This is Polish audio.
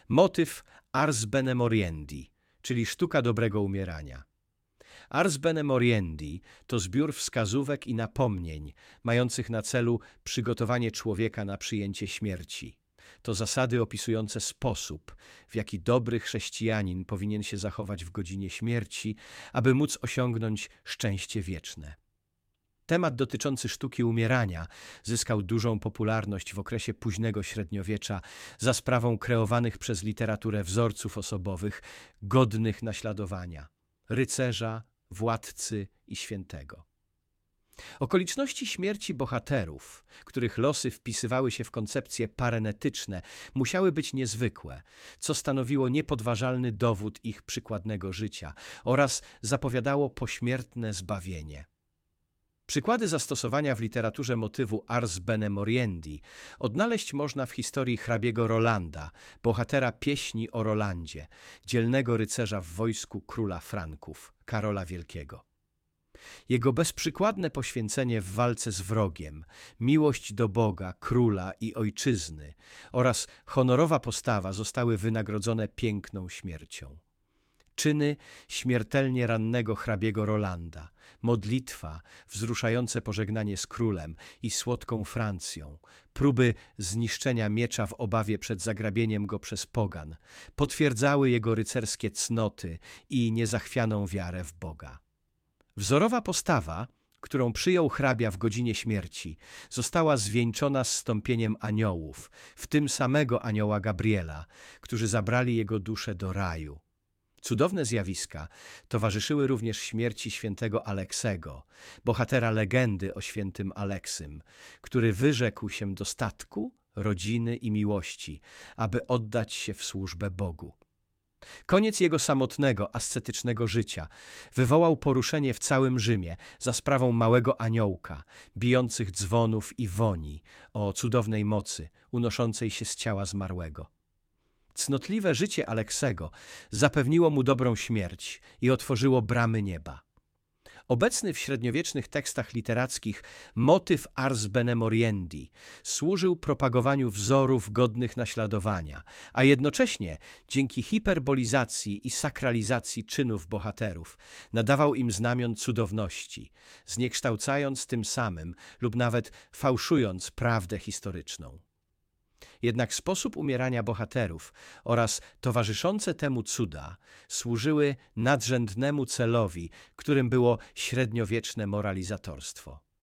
Motyw ars bene moriendi, czyli sztuka dobrego umierania. Ars bene moriendi to zbiór wskazówek i napomnień mających na celu przygotowanie człowieka na przyjęcie śmierci. To zasady opisujące sposób, w jaki dobry chrześcijanin powinien się zachować w godzinie śmierci, aby móc osiągnąć szczęście wieczne. Temat dotyczący sztuki umierania zyskał dużą popularność w okresie późnego średniowiecza za sprawą kreowanych przez literaturę wzorców osobowych godnych naśladowania – rycerza, władcy i świętego. Okoliczności śmierci bohaterów, których losy wpisywały się w koncepcje parenetyczne, musiały być niezwykłe, co stanowiło niepodważalny dowód ich przykładnego życia oraz zapowiadało pośmiertne zbawienie. Przykłady zastosowania w literaturze motywu ars bene moriendi odnaleźć można w historii hrabiego Rolanda, bohatera pieśni o Rolandzie, dzielnego rycerza w wojsku króla Franków, Karola Wielkiego. Jego bezprzykładne poświęcenie w walce z wrogiem, miłość do Boga, króla i ojczyzny oraz honorowa postawa zostały wynagrodzone piękną śmiercią. Czyny śmiertelnie rannego hrabiego Rolanda, modlitwa, wzruszające pożegnanie z królem i słodką Francją, próby zniszczenia miecza w obawie przed zagrabieniem go przez pogan, potwierdzały jego rycerskie cnoty i niezachwianą wiarę w Boga. Wzorowa postawa, którą przyjął hrabia w godzinie śmierci, została zwieńczona zstąpieniem aniołów, w tym samego anioła Gabriela, którzy zabrali jego duszę do raju. Cudowne zjawiska towarzyszyły również śmierci świętego Aleksego, bohatera legendy o świętym Aleksym, który wyrzekł się dostatku, rodziny i miłości, aby oddać się w służbę Bogu. Koniec jego samotnego, ascetycznego życia wywołał poruszenie w całym Rzymie za sprawą małego aniołka, bijących dzwonów i woni o cudownej mocy unoszącej się z ciała zmarłego. Cnotliwe życie Aleksego zapewniło mu dobrą śmierć i otworzyło bramy nieba. Obecny w średniowiecznych tekstach literackich motyw ars bene moriendi służył propagowaniu wzorów godnych naśladowania, a jednocześnie dzięki hiperbolizacji i sakralizacji czynów bohaterów nadawał im znamion cudowności, zniekształcając tym samym lub nawet fałszując prawdę historyczną. Jednak sposób umierania bohaterów oraz towarzyszące temu cuda służyły nadrzędnemu celowi, którym było średniowieczne moralizatorstwo.